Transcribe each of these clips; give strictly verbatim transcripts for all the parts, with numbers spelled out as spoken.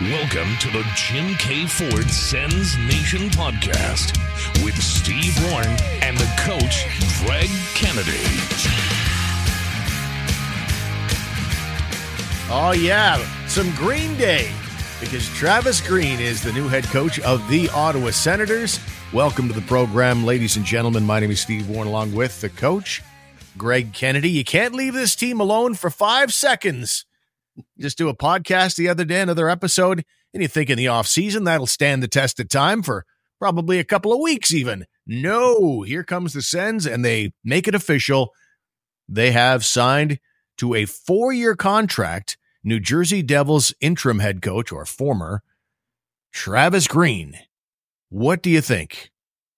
Welcome to the Jim K. Ford Sens Nation podcast with Steve Warren and the coach, Greg Kennedy. Oh, yeah, some Green Day, because Travis Green is the new head coach of the Ottawa Senators. Welcome to the program, ladies and gentlemen. My name is Steve Warren, along with the coach, Greg Kennedy. You can't leave this team alone for five seconds. Just do a podcast the other day, another episode, and you think in the offseason that'll stand the test of time for probably a couple of weeks even. No, here comes the Sens, and they make it official. They have signed to a four-year contract New Jersey Devils interim head coach, or former, Travis Green. What do you think?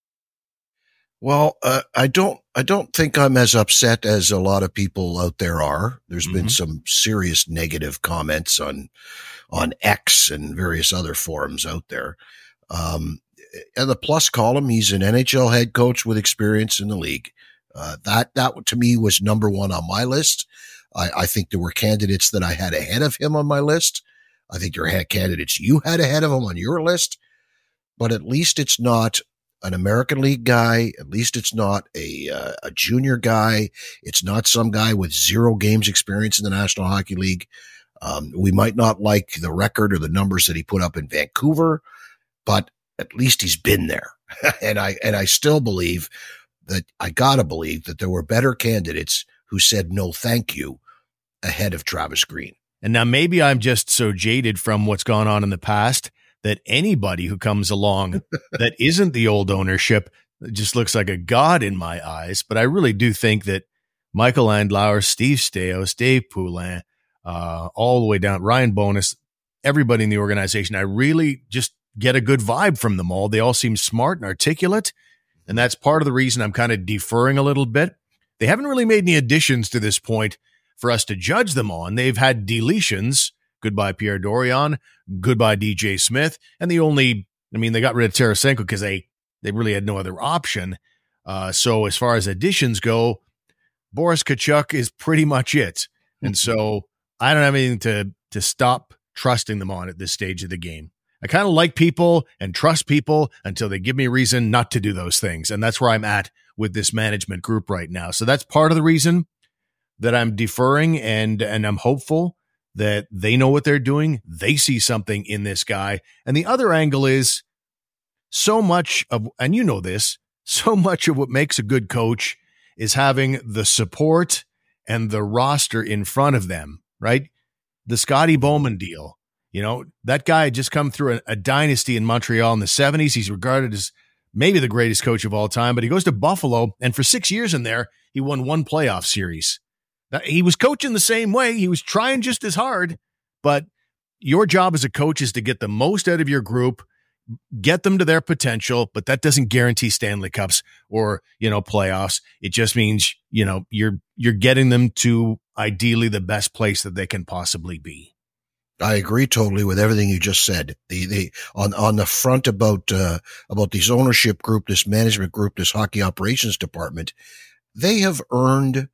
Well, uh, I don't, I don't think I'm as upset as a lot of people out there are. There's Mm-hmm. been some serious negative comments on, on X and various other forums out there. Um, and the plus column, he's an N H L head coach with experience in the league. Uh, that, that to me was number one on my list. I, I think there were candidates that I had ahead of him on my list. I think there were candidates you had ahead of him on your list, but at least it's not an American League guy. At least it's not a uh, a junior guy. It's not some guy with zero games experience in the National Hockey League. Um, we might not like the record or the numbers that he put up in Vancouver, but at least he's been there. and I and I still believe that I gotta believe that there were better candidates who said no, thank you, ahead of Travis Green. And now maybe I'm just so jaded from what's gone on in the past that anybody who comes along that isn't the old ownership just looks like a god in my eyes. But I really do think that Michael Andlauer, Steve Staios, Dave Poulin, uh, all the way down, Ryan Bonus, everybody in the organization, I really just get a good vibe from them all. They all seem smart and articulate. And that's part of the reason I'm kind of deferring a little bit. They haven't really made any additions to this point for us to judge them on. They've had deletions. Goodbye, Pierre Dorion. Goodbye, D J Smith. And the only, I mean, they got rid of Tarasenko because they, they really had no other option. Uh, so as far as additions go, Boris Tkachuk is pretty much it. And so I don't have anything to, to stop trusting them on at this stage of the game. I kind of like people and trust people until they give me a reason not to do those things. And that's where I'm at with this management group right now. So that's part of the reason that I'm deferring, and, and I'm hopeful that they know what they're doing. They see something in this guy. And the other angle is so much of, and you know this, so much of what makes a good coach is having the support and the roster in front of them, right? The Scotty Bowman deal. You know, that guy had just come through a, a dynasty in Montreal in the seventies. He's regarded as maybe the greatest coach of all time, but he goes to Buffalo, and for six years in there, he won one playoff series. Now, he was coaching the same way. He was trying just as hard, but your job as a coach is to get the most out of your group, get them to their potential, but that doesn't guarantee Stanley Cups or, you know, playoffs. It just means, you know, you're, you're getting them to ideally the best place that they can possibly be. I agree totally with everything you just said. The, the, on, on the front about, uh, about this ownership group, this management group, this hockey operations department, they have earned,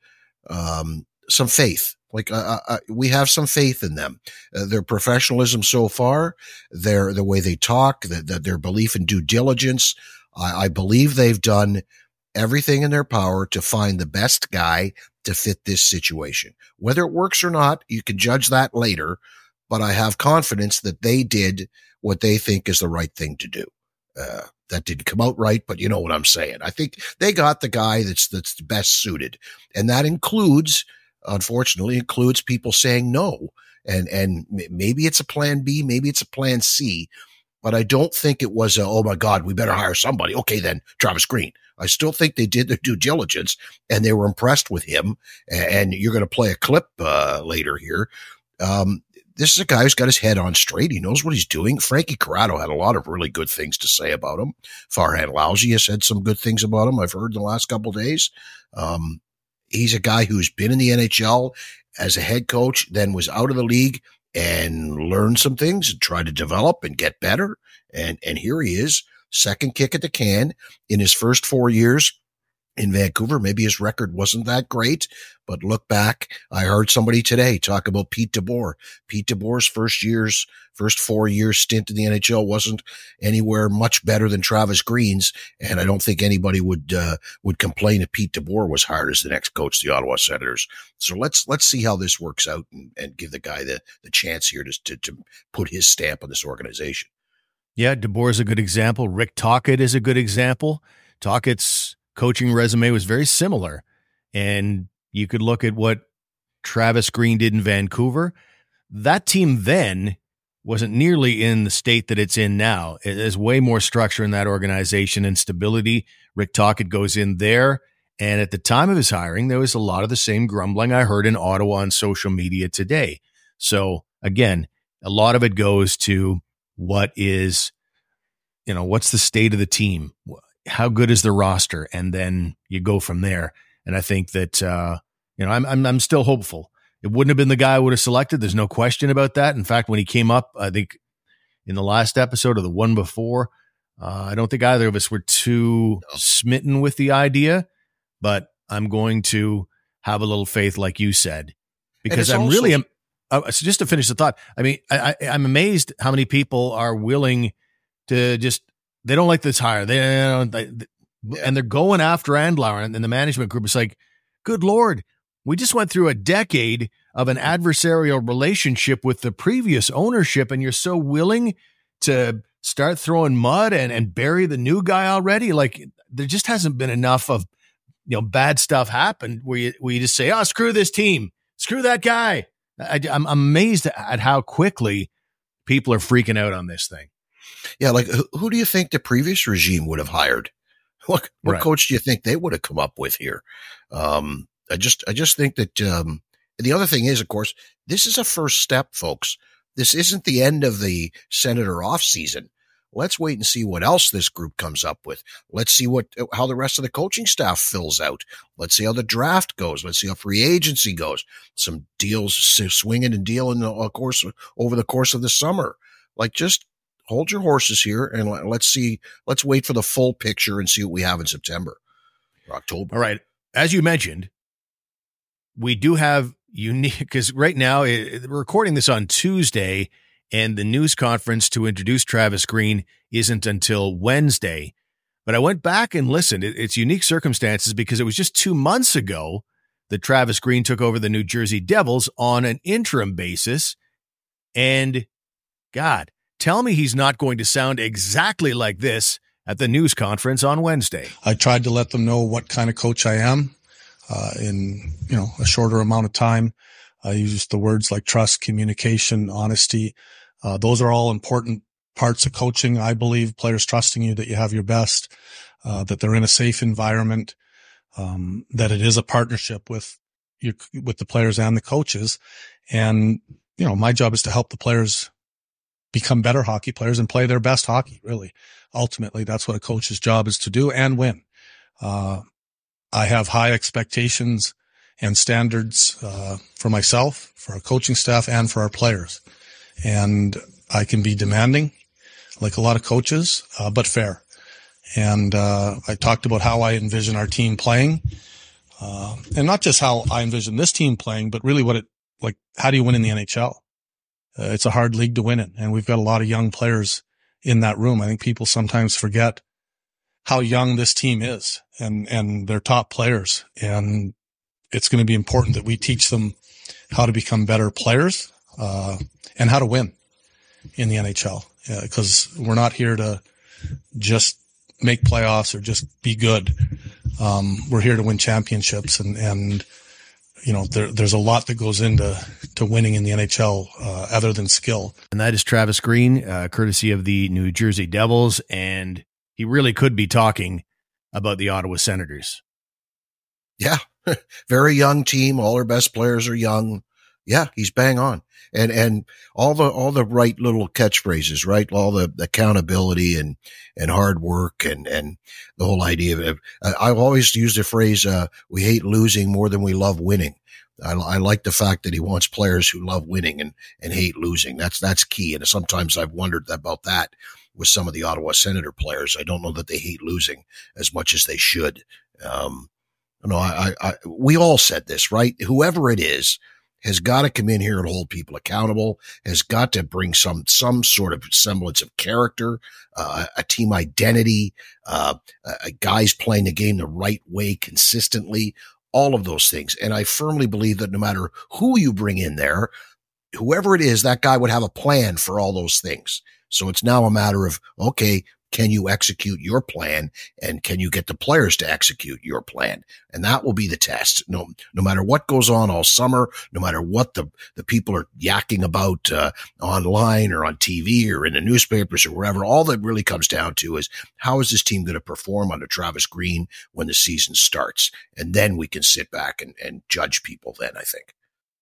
um, some faith. Like, uh, uh, we have some faith in them. Uh, their professionalism so far, their, the way they talk, the, the, their belief in due diligence. I, I believe they've done everything in their power to find the best guy to fit this situation. Whether it works or not, you can judge that later, but I have confidence that they did what they think is the right thing to do. Uh, that didn't come out right, but you know what I'm saying. I think they got the guy that's, that's the best suited. And that includes, unfortunately, includes people saying no. And, and maybe it's a plan B, maybe it's a plan C, but I don't think it was a, oh my God, we better hire somebody. Okay, then Travis Green. I still think they did their due diligence and they were impressed with him. And you're going to play a clip, uh, later here. Um, This is a guy who's got his head on straight. He knows what he's doing. Frankie Corrado had a lot of really good things to say about him. Farhan Lalji has said some good things about him, I've heard in the last couple of days. Um, he's a guy who's been in the N H L as a head coach, then was out of the league and learned some things and tried to develop and get better. And, and here he is, second kick at the can in his first four years in Vancouver. Maybe his record wasn't that great, but look back. I heard somebody today talk about Pete DeBoer. Pete DeBoer's first year's, first four years stint in the N H L wasn't anywhere much better than Travis Green's. And I don't think anybody would, uh, would complain if Pete DeBoer was hired as the next coach of the Ottawa Senators. So let's, let's see how this works out and, and give the guy the, the chance here to, to, to put his stamp on this organization. Yeah. DeBoer is a good example. Rick Tocchet is a good example. Tocchet's coaching resume was very similar, and you could look at what Travis Green did in Vancouver. That team then wasn't nearly in the state that it's in now. There's way more structure in that organization and stability. Rick Tocchet goes in there, and at the time of his hiring, there was a lot of the same grumbling I heard in Ottawa on social media today. So again, a lot of it goes to what is, you know, what's the state of the team? How good is the roster? And then you go from there. And I think that, uh, you know, I'm, I'm, I'm still hopeful. It wouldn't have been the guy I would have selected. There's no question about that. In fact, when he came up, I think in the last episode or the one before, uh, I don't think either of us were too smitten with the idea, but I'm going to have a little faith, like you said, because I'm also, really, am, uh, so just to finish the thought, I mean, I, I, I'm amazed how many people are willing to just, they don't like this hire. They, they, they yeah. and they're going after Andlauer and, and the management group. It's like, good Lord, we just went through a decade of an adversarial relationship with the previous ownership, and you're so willing to start throwing mud and, and bury the new guy already. Like, there just hasn't been enough of, you know, bad stuff happen where you, where you just say, oh, screw this team, screw that guy. I, I'm amazed at how quickly people are freaking out on this thing. Yeah, like who, who do you think the previous regime would have hired? What what right. coach do you think they would have come up with here? Um, I just I just think that um, the other thing is, of course, this is a first step, folks. This isn't the end of the Senator off season. Let's wait and see what else this group comes up with. Let's see what how the rest of the coaching staff fills out. Let's see how the draft goes. Let's see how free agency goes. Some deals swinging and dealing, of course, over the course of the summer. Like, just hold your horses here and let's see. Let's wait for the full picture and see what we have in September or October. All right. As you mentioned, we do have unique, because right now it, we're recording this on Tuesday, and the news conference to introduce Travis Green isn't until Wednesday. But I went back and listened. It, it's unique circumstances because it was just two months ago that Travis Green took over the New Jersey Devils on an interim basis. And God, tell me he's not going to sound exactly like this at the news conference on Wednesday. I tried to let them know what kind of coach I am uh, in, you know, a shorter amount of time. I used the words like trust, communication, honesty. Uh, those are all important parts of coaching. I believe players trusting you, that you have your best, uh, that they're in a safe environment, um, that it is a partnership with your, with the players and the coaches. And, you know, my job is to help the players become better hockey players and play their best hockey, really. Ultimately, that's what a coach's job is to do and win. Uh, I have high expectations and standards, uh, for myself, for our coaching staff, and for our players. And I can be demanding, like a lot of coaches, uh, but fair. And, uh, I talked about how I envision our team playing, uh, and not just how I envision this team playing, but really what it, like, how do you win in the N H L? Uh, it's a hard league to win in, and we've got a lot of young players in that room. I think people sometimes forget how young this team is, and, and their top players. And it's going to be important that we teach them how to become better players, uh, and how to win in the N H L. Uh, cause we're not here to just make playoffs or just be good. Um, we're here to win championships, and, and, you know, there, there's a lot that goes into, to winning in the N H L, uh, other than skill. And that is Travis Green, uh, courtesy of the New Jersey Devils. And he really could be talking about the Ottawa Senators. Yeah. Very young team. All our best players are young. Yeah. He's bang on. And, and all the, all the right little catchphrases, right? All the accountability and, and hard work and, and the whole idea of, uh, I've always used the phrase, uh, we hate losing more than we love winning. I, I like the fact that he wants players who love winning and, and hate losing. That's, that's key. And sometimes I've wondered about that with some of the Ottawa Senator players. I don't know that they hate losing as much as they should. Um, no, I, I, I, we all said this, right? Whoever it is has got to come in here and hold people accountable, has got to bring some, some sort of semblance of character, uh, a team identity, uh, uh, guys playing the game the right way consistently, all of those things. And I firmly believe that no matter who you bring in there, whoever it is, that guy would have a plan for all those things. So it's now a matter of, okay, can you execute your plan, and can you get the players to execute your plan? And that will be the test. No, no matter what goes on all summer, no matter what the, the people are yakking about uh, online or on T V or in the newspapers or wherever, all that really comes down to is, how is this team going to perform under Travis Green when the season starts? And then we can sit back and, and judge people then, I think.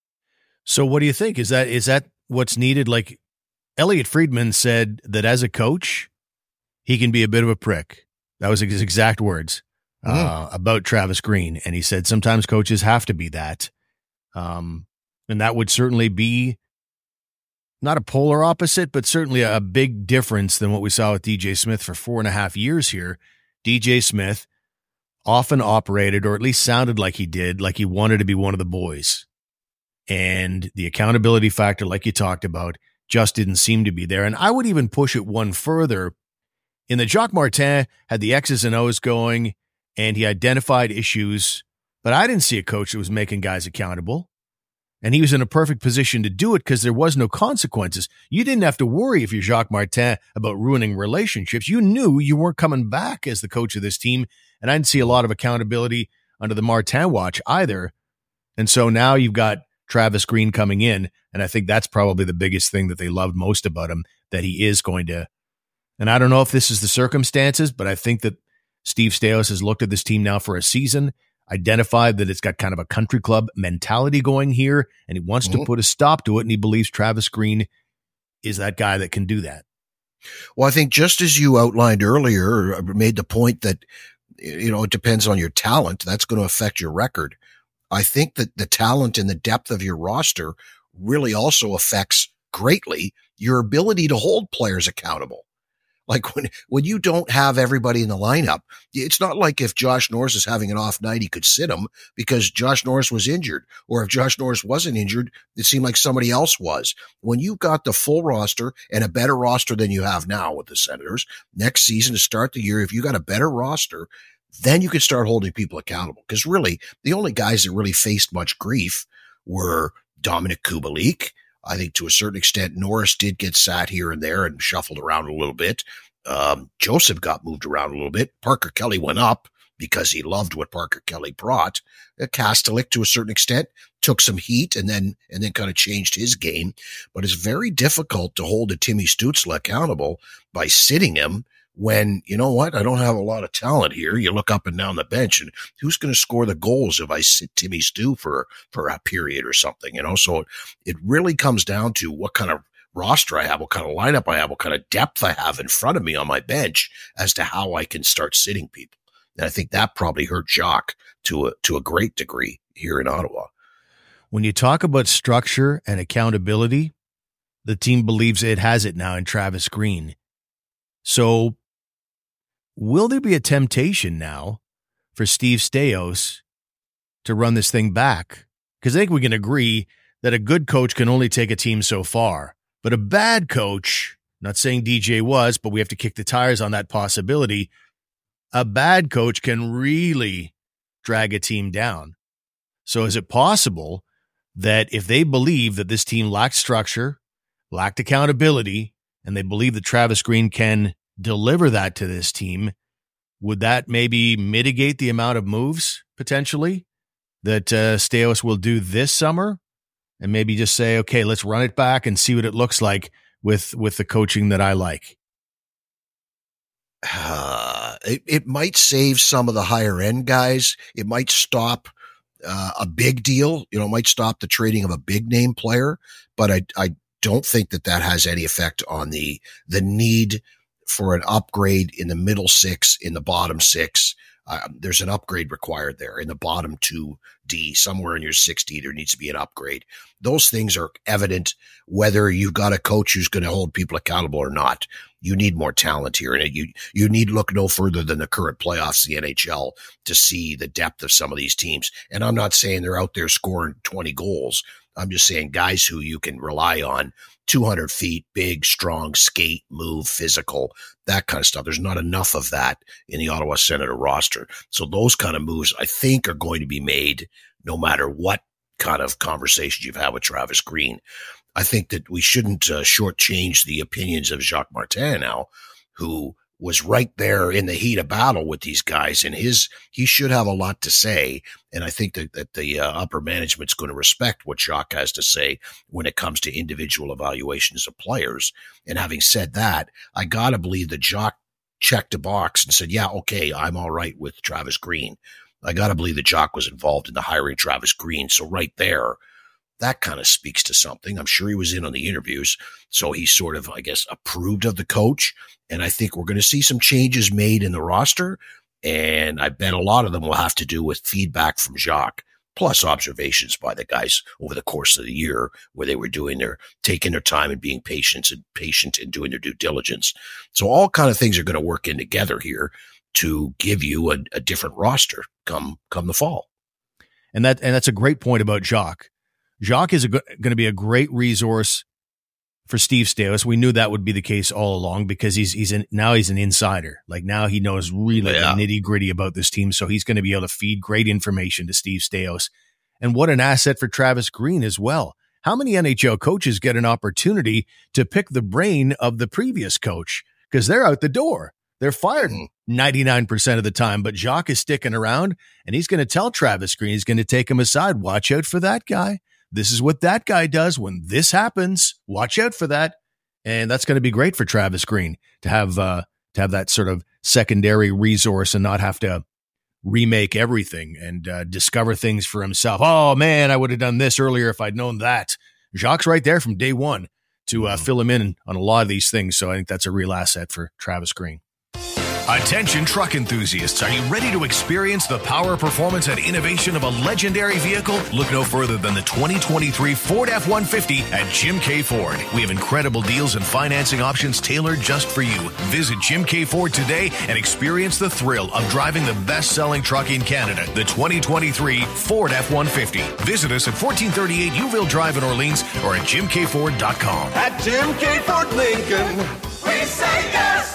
So what do you think? Is that, is that what's needed? Like Elliot Friedman said that as a coach, he can be a bit of a prick. That was his exact words uh, mm. about Travis Green. And he said sometimes coaches have to be that. Um, and that would certainly be not a polar opposite, but certainly a big difference than what we saw with D J Smith for four and a half years here. D J Smith often operated, or at least sounded like he did, like he wanted to be one of the boys. And the accountability factor, like you talked about, just didn't seem to be there. And I would even push it one further. In the Jacques Martin had the X's and O's going, and he identified issues, but I didn't see a coach that was making guys accountable. And he was in a perfect position to do it because there was no consequences. You didn't have to worry if you're Jacques Martin about ruining relationships. You knew you weren't coming back as the coach of this team, and I didn't see a lot of accountability under the Martin watch either. And so now you've got Travis Green coming in, and I think that's probably the biggest thing that they loved most about him, that he is going to. And I don't know if this is the circumstances, but I think that Steve Staios has looked at this team now for a season, identified that it's got kind of a country club mentality going here, and he wants mm-hmm. to put a stop to it, and he believes Travis Green is that guy that can do that. Well, I think just as you outlined earlier, or made the point that, you know, it depends on your talent. That's going to affect your record. I think that the talent and the depth of your roster really also affects greatly your ability to hold players accountable. Like when, when you don't have everybody in the lineup, it's not like if Josh Norris is having an off night, he could sit him because Josh Norris was injured. Or if Josh Norris wasn't injured, it seemed like somebody else was. When you've got the full roster and a better roster than you have now with the Senators, next season to start the year, if you got a better roster, then you can start holding people accountable. Because really, the only guys that really faced much grief were Dominic Kubalik. I think to a certain extent, Norris did get sat here and there and shuffled around a little bit. Um, Joseph got moved around a little bit. Parker Kelly went up because he loved what Parker Kelly brought. Uh, Kastelik, to a certain extent, took some heat and then and then kind of changed his game. But it's very difficult to hold a Timmy Stützle accountable by sitting him when, you know what, I don't have a lot of talent here. You look up and down the bench, and who's going to score the goals if I sit Timmy Stu for, for a period or something, you know? So it really comes down to what kind of roster I have, what kind of lineup I have, what kind of depth I have in front of me on my bench as to how I can start sitting people. And I think that probably hurt Jacques to a, to a great degree here in Ottawa. When you talk about structure and accountability, the team believes it has it now in Travis Green. So will there be a temptation now for Steve Staios to run this thing back? Because I think we can agree that a good coach can only take a team so far. But a bad coach, not saying D J was, but we have to kick the tires on that possibility. A bad coach can really drag a team down. So is it possible that if they believe that this team lacked structure, lacked accountability, and they believe that Travis Green can deliver that to this team, would that maybe mitigate the amount of moves potentially that uh, Staios will do this summer? And maybe just say, okay, let's run it back and see what it looks like with, with the coaching that I like. Uh, it, it might save some of the higher end guys. It might stop uh, a big deal. You know, it might stop the trading of a big name player, but I, I don't think that that has any effect on the, the need for an upgrade in the middle six, in the bottom six. Uh, there's an upgrade required there in the bottom two D, somewhere in your sixty. There needs to be an upgrade. Those things are evident whether you've got a coach who's going to hold people accountable or not. You need more talent here, and you you need to look no further than the current playoffs, the N H L, to see the depth of some of these teams. And I'm not saying they're out there scoring twenty goals. I'm just saying guys who you can rely on, two hundred feet, big, strong, skate, move, physical, that kind of stuff. There's not enough of that in the Ottawa Senator roster. So those kind of moves, I think, are going to be made no matter what kind of conversation you've had with Travis Green. I think that we shouldn't uh, shortchange the opinions of Jacques Martin now, who was right there in the heat of battle with these guys, and his he should have a lot to say. And I think that, that the uh, upper management's going to respect what Jacques has to say when it comes to individual evaluations of players. And having said that, I got to believe that Jacques checked a box and said, yeah, okay, I'm all right with Travis Green. I got to believe that Jacques was involved in the hiring Travis Green. So right there, that kind of speaks to something. I'm sure he was in on the interviews. So he sort of, I guess, approved of the coach. And I think we're going to see some changes made in the roster. And I bet a lot of them will have to do with feedback from Jacques, plus observations by the guys over the course of the year where they were doing their, taking their time and being patient and patient and doing their due diligence. So all kind of things are going to work in together here to give you a, a different roster come, come the fall. And that, and that's a great point about Jacques. Jacques is going to be a great resource for Steve Staios. We knew that would be the case all along because he's he's an, now he's an insider. Like now he knows really yeah. the nitty gritty about this team, so he's going to be able to feed great information to Steve Staios. And what an asset for Travis Green as well. How many N H L coaches get an opportunity to pick the brain of the previous coach because they're out the door? They're fired ninety-nine percent of the time, but Jacques is sticking around, and he's going to tell Travis Green, he's going to take him aside. Watch out for that guy. This is what that guy does when this happens. Watch out for that. And that's going to be great for Travis Green to have uh, to have that sort of secondary resource and not have to remake everything and uh, discover things for himself. Oh, man, I would have done this earlier if I'd known that. Jacques right there from day one to uh, fill him in on a lot of these things. So I think that's a real asset for Travis Green. Attention truck enthusiasts, are you ready to experience the power, performance, and innovation of a legendary vehicle? Look no further than the twenty twenty-three Ford F one fifty at Jim K. Ford. We have incredible deals and financing options tailored just for you. Visit Jim K. Ford today and experience the thrill of driving the best-selling truck in Canada, the twenty twenty-three Ford F one fifty. Visit us at fourteen thirty-eight Youville Drive in Orleans or at jim k ford dot com. At Jim K. Ford Lincoln, we say yes!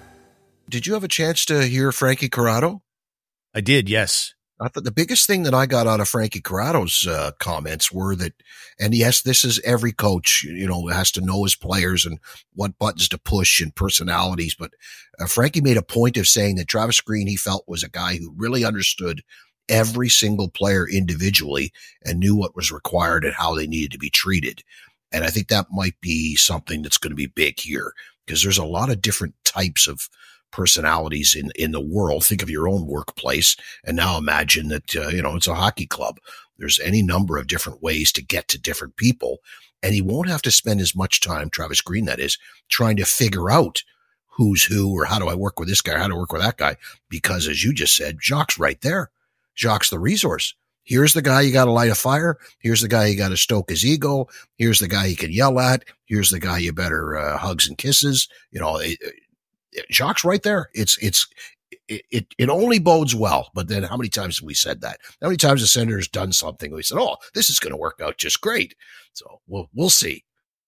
Did you have a chance to hear Frankie Corrado? I did, yes. I thought the biggest thing that I got out of Frankie Corrado's uh, comments were that, and yes, this is every coach, you know, has to know his players and what buttons to push and personalities. But uh, Frankie made a point of saying that Travis Green, he felt, was a guy who really understood every single player individually and knew what was required and how they needed to be treated. And I think that might be something that's going to be big here because there's a lot of different types of personalities in, in the world. Think of your own workplace and now imagine that, uh, you know, it's a hockey club. There's any number of different ways to get to different people. And he won't have to spend as much time, Travis Green, that is, trying to figure out who's who or how do I work with this guy, how do I work with that guy? Because as you just said, Jacques right there. Jacques the resource. Here's the guy you got to light a fire. Here's the guy you got to stoke his ego. Here's the guy you can yell at. Here's the guy you better uh, hugs and kisses. You know, it, Jacques right there. It's, it's, it, it, it only bodes well. But then how many times have we said that? How many times the Senator's done something? We said, oh, this is going to work out just great. So we'll, we'll see.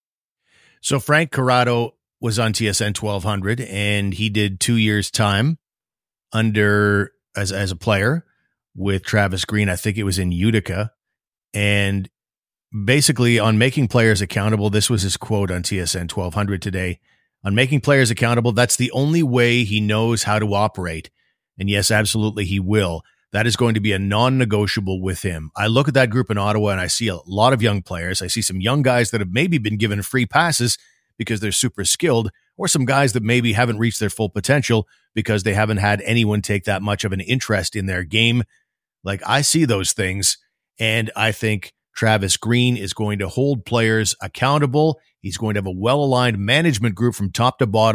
So Frank Corrado was on T S N twelve hundred and he did two years time under as, as a player with Travis Green. I think it was in Utica, and basically on making players accountable. This was his quote on T S N twelve hundred today. On making players accountable, that's the only way he knows how to operate. And yes, absolutely, he will. That is going to be a non-negotiable with him. I look at that group in Ottawa and I see a lot of young players. I see some young guys that have maybe been given free passes because they're super skilled, or some guys that maybe haven't reached their full potential because they haven't had anyone take that much of an interest in their game. Like, I see those things, and I think Travis Green is going to hold players accountable. He's going to have a well-aligned management group from top to bottom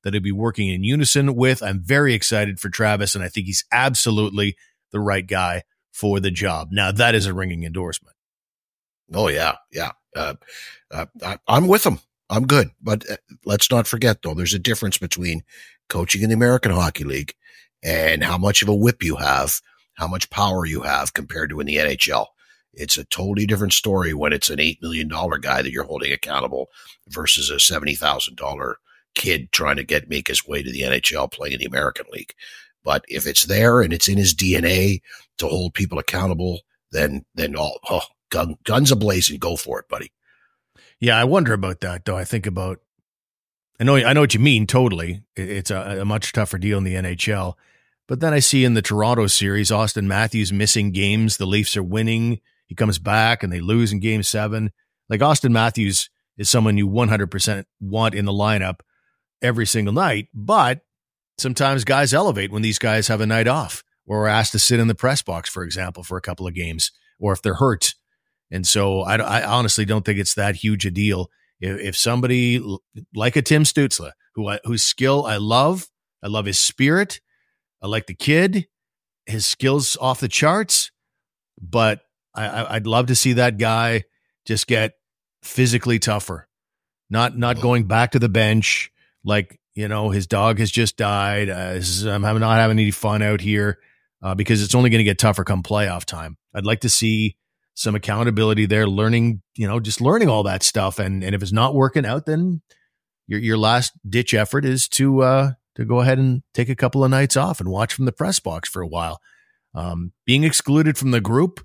that he'll be working in unison with. I'm very excited for Travis, and I think he's absolutely the right guy for the job. Now, that is a ringing endorsement. Oh, yeah, yeah. Uh, uh, I, I'm with him. I'm good. But uh, let's not forget, though, there's a difference between coaching in the American Hockey League and how much of a whip you have, how much power you have compared to in the N H L. It's a totally different story when it's an eight million dollars guy that you're holding accountable versus a seventy thousand dollars kid trying to get make his way to the N H L playing in the American League. But if it's there and it's in his D N A to hold people accountable, then then all oh, gun, guns ablazing, go for it, buddy. Yeah, I wonder about that, though. I think about, I know, I know what you mean. Totally, it's a, a much tougher deal in the N H L. But then I see in the Toronto series, Auston Matthews missing games. The Leafs are winning. He comes back and they lose in game seven. Like, Auston Matthews is someone you one hundred percent want in the lineup every single night. But sometimes guys elevate when these guys have a night off or are asked to sit in the press box, for example, for a couple of games, or if they're hurt. And so I, I honestly don't think it's that huge a deal. If, if somebody like a Tim Stützle, who I, whose skill I love, I love his spirit, I like the kid, his skills off the charts, but I, I'd love to see that guy just get physically tougher, not not going back to the bench like, you know, his dog has just died. Uh, I'm not having any fun out here uh, because it's only going to get tougher come playoff time. I'd like to see some accountability there, learning, you know, just learning all that stuff. And and if it's not working out, then your your last ditch effort is to uh, to go ahead and take a couple of nights off and watch from the press box for a while. Um, being excluded from the group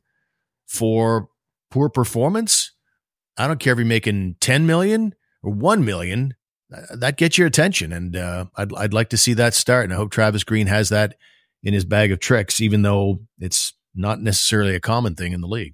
for poor performance, I don't care if you're making ten million or one million, that gets your attention. And uh, I'd I'd like to see that start. And I hope Travis Green has that in his bag of tricks, even though it's not necessarily a common thing in the league.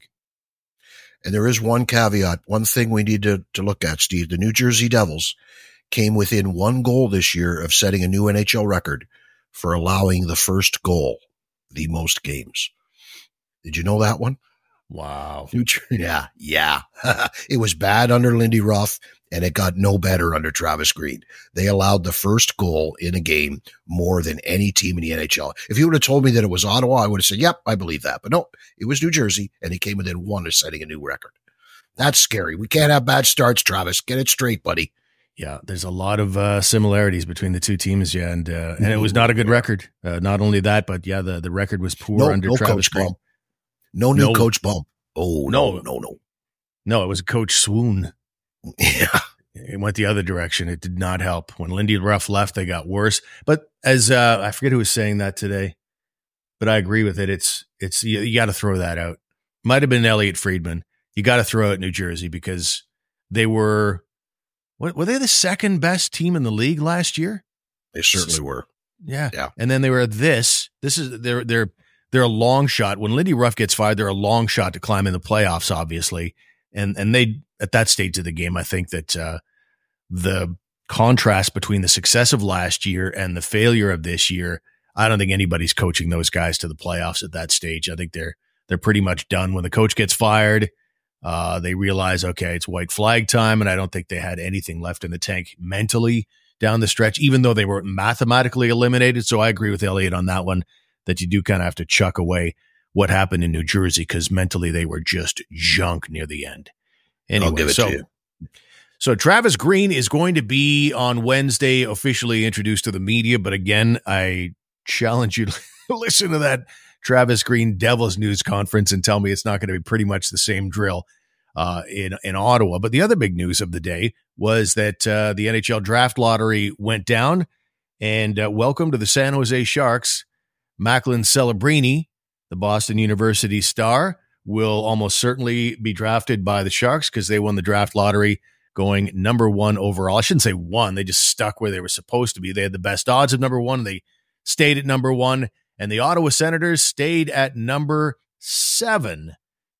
And there is one caveat, one thing we need to, to look at, Steve. The New Jersey Devils came within one goal this year of setting a new N H L record for allowing the first goal, the most games. Did you know that one? Wow. Yeah, yeah. It was bad under Lindy Ruff, and it got no better under Travis Green. They allowed the first goal in a game more than any team in the N H L. If you would have told me that it was Ottawa, I would have said, yep, I believe that. But no, it was New Jersey, and he came within one of setting a new record. That's scary. We can't have bad starts, Travis. Get it straight, buddy. Yeah, there's a lot of uh, similarities between the two teams, yeah, and uh, and it was not a good record. Uh, not only that, but yeah, the, the record was poor no, under no Travis coach Green. Bump. No new no, coach bump. Oh, no, no, no, no. No, it was a coach swoon. Yeah. It went the other direction. It did not help. When Lindy Ruff left, they got worse. But as uh, I forget who was saying that today, but I agree with it. It's it's you, you got to throw that out. Might have been Elliot Friedman. You got to throw out New Jersey because they were what were they the second best team in the league last year? They certainly were. Yeah, yeah. And then they were this. This is they're they're they're a long shot. When Lindy Ruff gets fired, they're a long shot to climb in the playoffs, obviously. And and they at that stage of the game, I think that uh, the contrast between the success of last year and the failure of this year, I don't think anybody's coaching those guys to the playoffs at that stage. I think they're they're pretty much done. When the coach gets fired, uh, they realize, okay, it's white flag time, and I don't think they had anything left in the tank mentally down the stretch, even though they were mathematically eliminated. So I agree with Elliot on that one, that you do kind of have to chuck away what happened in New Jersey because mentally they were just junk near the end. Anyway, I'll give it so, to you. So Travis Green is going to be on Wednesday officially introduced to the media. But again, I challenge you to listen to that Travis Green Devils news conference and tell me it's not going to be pretty much the same drill uh, in, in Ottawa. But the other big news of the day was that uh, the N H L draft lottery went down, and uh, welcome to the San Jose Sharks. Macklin Celebrini, the Boston University star, will almost certainly be drafted by the Sharks because they won the draft lottery going number one overall. I shouldn't say one. They just stuck where they were supposed to be. They had the best odds of number one. They stayed at number one. And the Ottawa Senators stayed at number seven.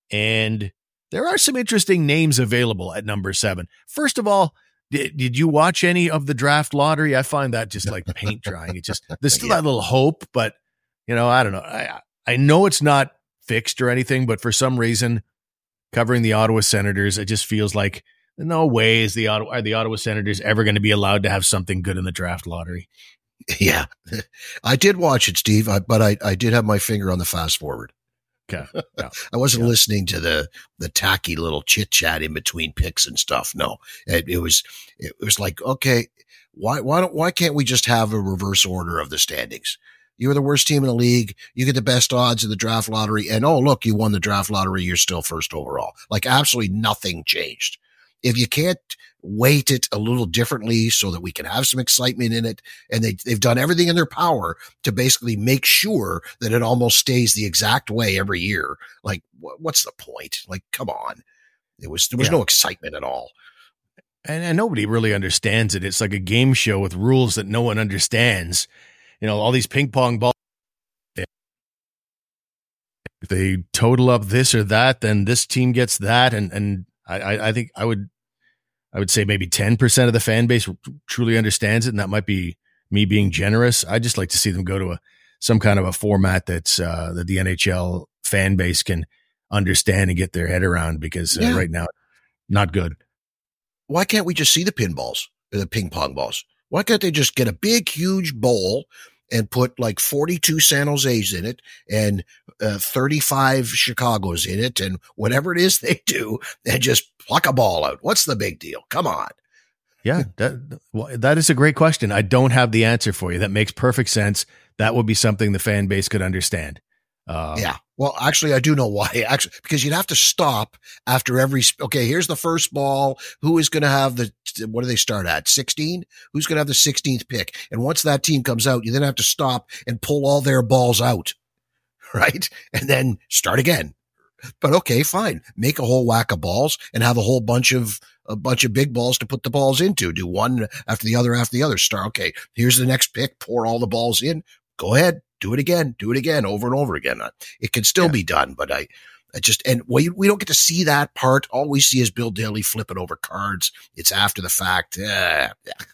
And there are some interesting names available at number seven. First of all, did, did you watch any of the draft lottery? I find that just like paint drying. It just, there's still yeah. that little hope, but you know, I don't know. I I know it's not fixed or anything, but for some reason, covering the Ottawa Senators, it just feels like no way is the Ottawa, are the Ottawa Senators ever going to be allowed to have something good in the draft lottery. Yeah, I did watch it, Steve, I, but I, I did have my finger on the fast forward. Okay. Yeah. I wasn't yeah. listening to the, the tacky little chit chat in between picks and stuff. No, it, it was, it was like, okay, why, why don't, why can't we just have a reverse order of the standings? You were the worst team in the league. You get the best odds in the draft lottery. And oh, look, you won the draft lottery. You're still first overall. Like absolutely nothing changed. If you can't weight it a little differently so that we can have some excitement in it, and they, they've done everything in their power to basically make sure that it almost stays the exact way every year. Like, wh- what's the point? Like, come on. It was, there was yeah. no excitement at all. And, and nobody really understands it. It's like a game show with rules that no one understands. You know, all these ping pong balls. If they total up this or that, then this team gets that. And, and I, I think I would, I would say maybe ten percent of the fan base truly understands it. And that might be me being generous. I just like to see them go to a, some kind of a format that's, uh, that the N H L fan base can understand and get their head around, because uh, yeah. right now, not good. Why can't we just see the pinballs, the ping pong balls? Why can't they just get a big, huge bowl and put like forty-two San Jose's in it and uh, thirty-five Chicago's in it and whatever it is they do, and just pluck a ball out? What's the big deal? Come on. Yeah, that, well, that is a great question. I don't have the answer for you. That makes perfect sense. That would be something the fan base could understand. Uh, yeah. Well, actually, I do know why. Actually, because you'd have to stop after every. Okay, here's the first ball. Who is going to have the? What do they start at? sixteen? Who's going to have the sixteenth pick? And once that team comes out, you then have to stop and pull all their balls out, right? And then start again. But okay, fine. Make a whole whack of balls and have a whole bunch of a bunch of big balls to put the balls into. Do one after the other after the other. Start. Okay, here's the next pick. Pour all the balls in. Go ahead. Do it again, do it again, over and over again. It can still yeah. be done, but I, I just, and we, we don't get to see that part. All we see is Bill Daly flipping over cards. It's after the fact. Uh,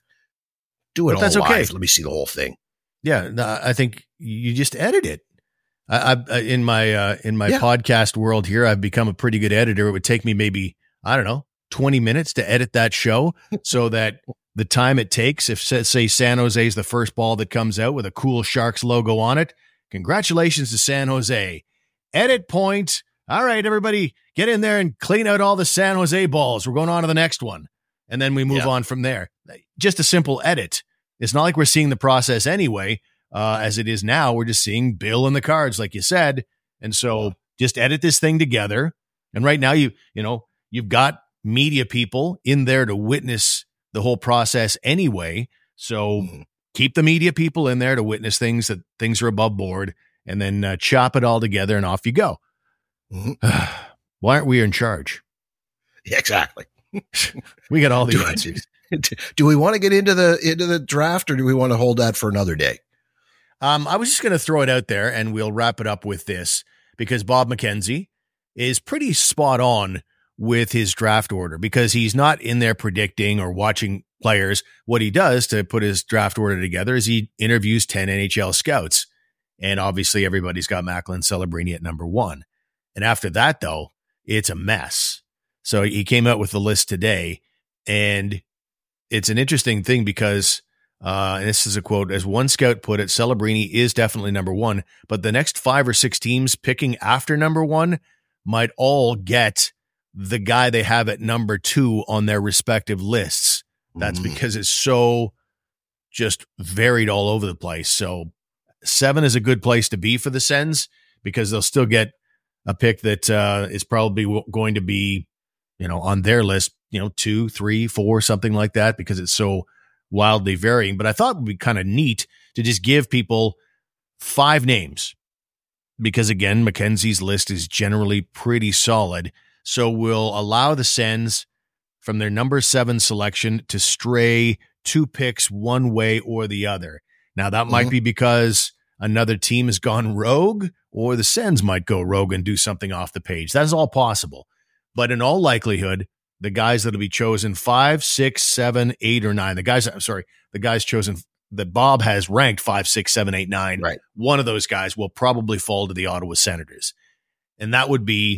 do it but all that's live. Okay. Let me see the whole thing. Yeah. No, I think you just edit it. I, I in my, uh, in my yeah. podcast world here, I've become a pretty good editor. It would take me maybe, I don't know, twenty minutes to edit that show so that the time it takes, if say San Jose is the first ball that comes out with a cool Sharks logo on it, congratulations to San Jose. Edit point. All right, everybody, get in there and clean out all the San Jose balls. We're going on to the next one. And then we move yeah. on from there. Just a simple edit. It's not like we're seeing the process anyway. Uh, as it is now, we're just seeing Bill and the cards, like you said. And so just edit this thing together. And right now, you you know, you've got media people in there to witness the whole process anyway. So mm-hmm. keep the media people in there to witness things, that things are above board, and then uh, chop it all together and off you go. Mm-hmm. Why aren't we in charge? Yeah, exactly. We got all the do, answers. Do we want to get into the, into the draft, or do we want to hold that for another day? Um, I was just going to throw it out there, and we'll wrap it up with this, because Bob McKenzie is pretty spot on with his draft order, because he's not in there predicting or watching players. What he does to put his draft order together is he interviews ten N H L scouts. And obviously everybody's got Macklin Celebrini at number one. And after that, though, it's a mess. So he came out with the list today, and it's an interesting thing because, uh, and this is a quote, as one scout put it, Celebrini is definitely number one, but the next five or six teams picking after number one might all get the guy they have at number two on their respective lists. That's mm. because it's so just varied all over the place. So seven is a good place to be for the Sens, because they'll still get a pick that uh, is probably going to be, you know, on their list, you know, two, three, four, something like that, because it's so wildly varying. But I thought it would be kind of neat to just give people five names, because again, McKenzie's list is generally pretty solid. So we'll allow the Sens from their number seven selection to stray two picks one way or the other. Now, that mm-hmm. might be because another team has gone rogue, or the Sens might go rogue and do something off the page. That's all possible. But in all likelihood, the guys that will be chosen five, six, seven, eight, or nine, the guys, I'm sorry, the guys chosen that Bob has ranked five, six, seven, eight, nine, right. One of those guys will probably fall to the Ottawa Senators. And that would be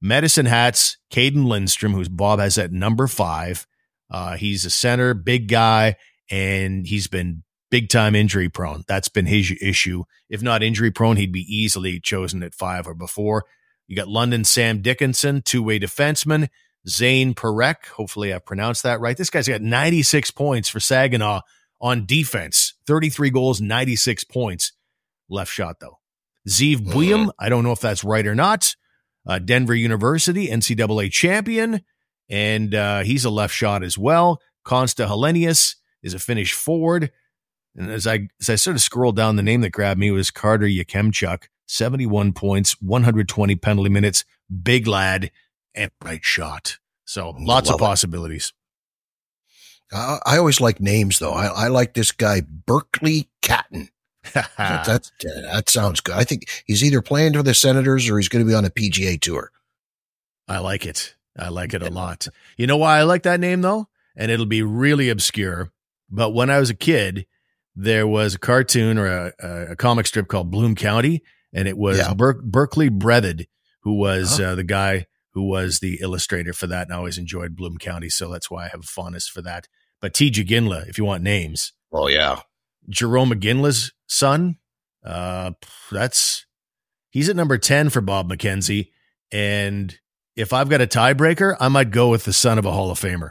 Medicine Hats, Caden Lindstrom, who's Bob has at number five. Uh, he's a center, big guy, and he's been big time injury prone. That's been his issue. If not injury prone, he'd be easily chosen at five or before. You got London Sam Dickinson, two-way defenseman. Zane Perek, hopefully I pronounced that right. This guy's got ninety-six points for Saginaw on defense. thirty-three goals, ninety-six points. Left shot, though. Zeev Buyum, I don't know if that's right or not. Uh, Denver University, N C double A champion, and uh, he's a left shot as well. Consta Helenius is a Finnish forward. And as I as I sort of scrolled down, the name that grabbed me was Carter Yakemchuk, seventy-one points, one hundred twenty penalty minutes, big lad, and right shot. So lots of possibilities. Uh, I always like names, though. I, I like this guy, Berkeley Catton. that, that, that sounds good. I think he's either playing for the Senators or he's going to be on a P G A tour. I like it. I like it a lot. You know why I like that name, though? And it'll be really obscure. But when I was a kid, there was a cartoon or a, a comic strip called Bloom County, and it was yeah. Ber- Berkeley Breathed, who was huh? uh, the guy who was the illustrator for that, and I always enjoyed Bloom County, so that's why I have a fondness for that. But T. J. Ginla, if you want names. Oh, yeah. Jerome McGinley's son, uh, that's he's at number ten for Bob McKenzie, and if I've got a tiebreaker, I might go with the son of a Hall of Famer.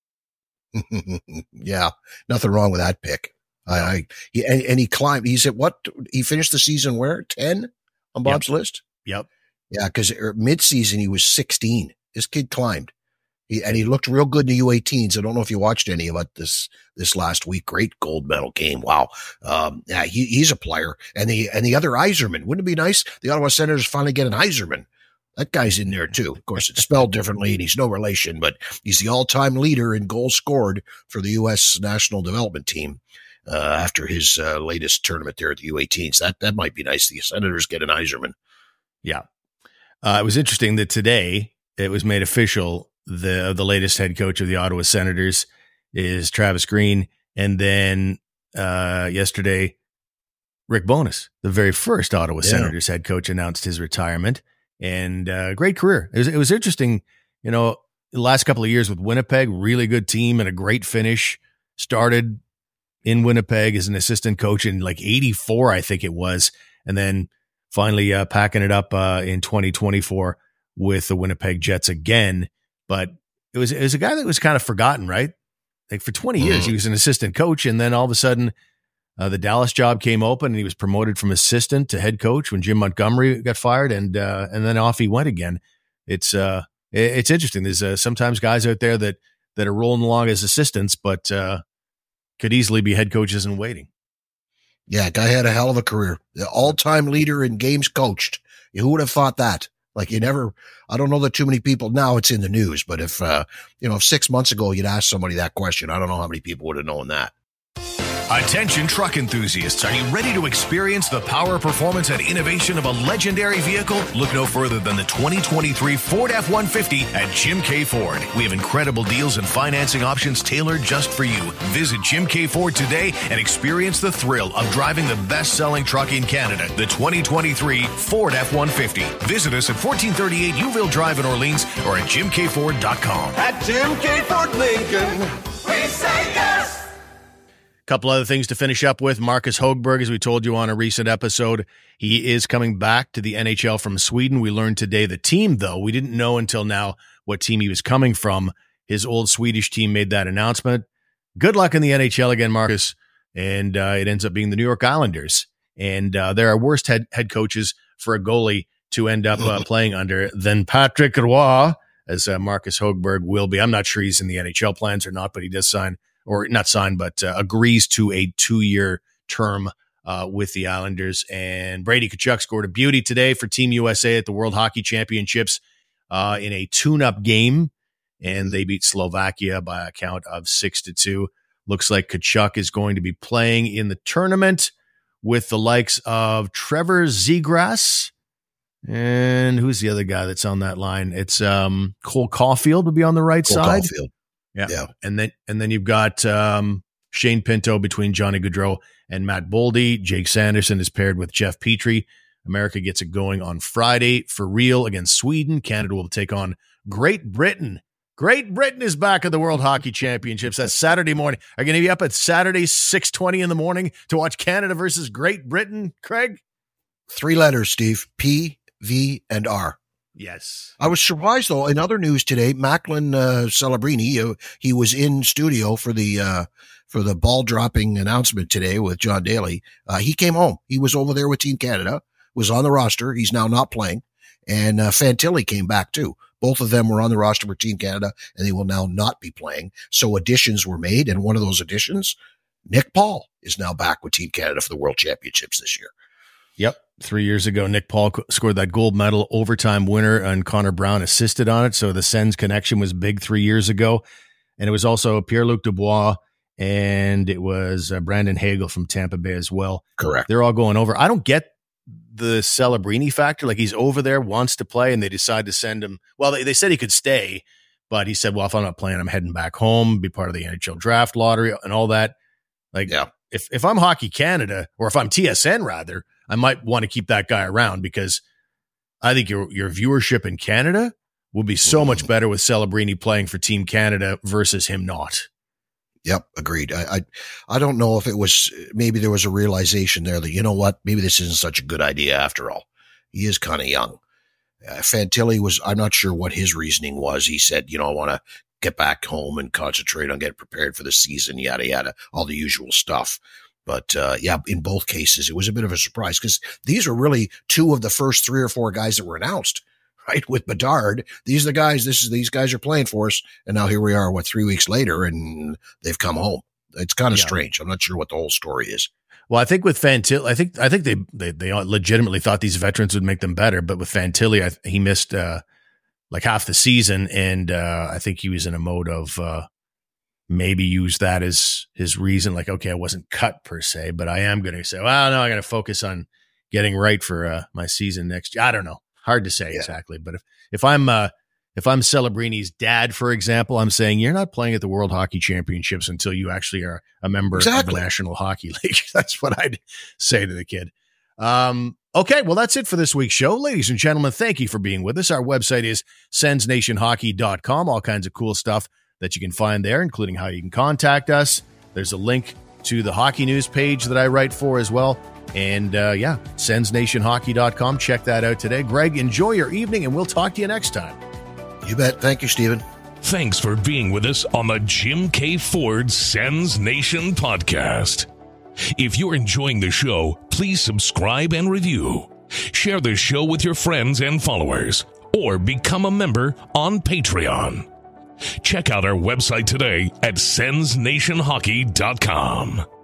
Yeah, nothing wrong with that pick. I, I he, and, and he climbed. He's at what? He finished the season where? ten on Bob's yep. list? Yep. Yeah, because mid-season he was sixteen. This kid climbed. He, and he looked real good in the U eighteens. I don't know if you watched any of it this this last week. Great gold medal game. Wow. Um, yeah, he, he's a player. And the and the other Yzerman. Wouldn't it be nice? The Ottawa Senators finally get an Yzerman. That guy's in there too. Of course, it's spelled differently and he's no relation, but he's the all-time leader in goals scored for the U S national development team uh, after his uh, latest tournament there at the U eighteens. That that might be nice. The Senators get an Yzerman. Yeah. Uh, it was interesting that today it was made official the the latest head coach of the Ottawa Senators is Travis Green, and then uh, yesterday Rick Bowness, the very first Ottawa yeah. Senators head coach, announced his retirement. And uh, great career. It was, it was interesting, you know, the last couple of years with Winnipeg, really good team and a great finish. Started in Winnipeg as an assistant coach in like eighty-four, I think it was, and then finally uh, packing it up uh, in twenty twenty-four with the Winnipeg Jets again. But it was it was a guy that was kind of forgotten, right? Like for twenty years, he was an assistant coach, and then all of a sudden, uh, the Dallas job came open, and he was promoted from assistant to head coach when Jim Montgomery got fired, and uh, and then off he went again. It's uh, it's interesting. There's uh, sometimes guys out there that that are rolling along as assistants, but uh, could easily be head coaches in waiting. Yeah, guy had a hell of a career. The all-time leader in games coached. Who would have thought that? Like you never, I don't know that too many people, now it's in the news, but if, uh, you know, if six months ago you'd ask somebody that question, I don't know how many people would have known that. Attention truck enthusiasts, are you ready to experience the power, performance, and innovation of a legendary vehicle? Look no further than the twenty twenty-three Ford F one fifty at Jim K. Ford. We have incredible deals and financing options tailored just for you. Visit Jim K. Ford today and experience the thrill of driving the best-selling truck in Canada, the twenty twenty-three Ford F one fifty. Visit us at fourteen thirty-eight Youville Drive in Orleans or at jim k ford dot com. At Jim K. Ford Lincoln, we say yes! Couple other things to finish up with. Marcus Högberg, as we told you on a recent episode, he is coming back to the N H L from Sweden. We learned today the team, though. We didn't know until now what team he was coming from. His old Swedish team made that announcement. Good luck in the N H L again, Marcus. And uh, it ends up being the New York Islanders. And uh, there are worse head, head coaches for a goalie to end up uh, playing under than Patrick Roy, as uh, Marcus Högberg will be. I'm not sure he's in the N H L plans or not, but he does sign or not sign, but uh, agrees to a two-year term uh, with the Islanders. And Brady Tkachuk scored a beauty today for Team U S A at the World Hockey Championships uh, in a tune-up game, and they beat Slovakia by a count of six to two. Looks like Tkachuk is going to be playing in the tournament with the likes of Trevor Zegras. And who's the other guy that's on that line? It's um, Cole Caulfield would be on the right Cole side. Caulfield. Yeah. yeah. And then and then you've got um, Shane Pinto between Johnny Gaudreau and Matt Boldy. Jake Sanderson is paired with Jeff Petrie America gets it going on Friday for real against Sweden. Canada will take on Great Britain. Great Britain is back at the World Hockey Championships. That's Saturday morning. Are you going to be up at Saturday, six twenty in the morning to watch Canada versus Great Britain, Craig? Three letters, Steve. P, V, and R. Yes. I was surprised, though, in other news today, Macklin uh, Celebrini, uh, he was in studio for the uh, for the ball-dropping announcement today with John Daly. Uh, he came home. He was over there with Team Canada, was on the roster. He's now not playing. And uh, Fantilli came back, too. Both of them were on the roster for Team Canada, and they will now not be playing. So additions were made, and one of those additions, Nick Paul, is now back with Team Canada for the World Championships this year. Yep. Three years ago, Nick Paul scored that gold medal overtime winner, and Connor Brown assisted on it. So the Sens connection was big three years ago. And it was also Pierre-Luc Dubois, and it was uh, Brandon Hagel from Tampa Bay as well. Correct. They're all going over. I don't get the Celebrini factor. Like, he's over there, wants to play, and they decide to send him. Well, they, they said he could stay, but he said, well, if I'm not playing, I'm heading back home, be part of the N H L draft lottery and all that. Like, yeah. if, if I'm Hockey Canada, or if I'm T S N rather, I might want to keep that guy around, because I think your your viewership in Canada will be so much better with Celebrini playing for Team Canada versus him not. Yep, agreed. I, I I don't know if it was, maybe there was a realization there that, you know what, maybe this isn't such a good idea after all. He is kind of young. Uh, Fantilli was, I'm not sure what his reasoning was. He said, you know, I want to get back home and concentrate on getting prepared for the season, yada, yada, all the usual stuff. But, uh, yeah, in both cases, it was a bit of a surprise, because these are really two of the first three or four guys that were announced, right? With Bedard, these are the guys, this is, these guys are playing for us. And now here we are, what, three weeks later, and they've come home. It's kind of yeah. strange. I'm not sure what the whole story is. Well, I think with Fantilli, I think, I think they, they, they legitimately thought these veterans would make them better. But with Fantilli, I, he missed, uh, like half the season. And, uh, I think he was in a mode of, uh, maybe use that as his reason, like, okay, I wasn't cut per se, but I am going to say, well, no, I got to focus on getting right for uh, my season next year. I don't know. Hard to say yeah. exactly. But if, if I'm, uh, if I'm Celebrini's dad, for example, I'm saying you're not playing at the World Hockey Championships until you actually are a member exactly. of the National Hockey League. That's what I'd say to the kid. Um, okay. Well, that's it for this week's show. Ladies and gentlemen, thank you for being with us. Our website is sens nation hockey dot com. All kinds of cool stuff that you can find there, including how you can contact us. There's a link to the hockey news page that I write for as well. And uh, yeah, sens nation hockey dot com. Check that out today. Greg, enjoy your evening, and we'll talk to you next time. You bet. Thank you, Stephen. Thanks for being with us on the Jim K. Ford Sens Nation podcast. If you're enjoying the show, please subscribe and review. Share the show with your friends and followers, or become a member on Patreon. Check out our website today at sens nation hockey dot com.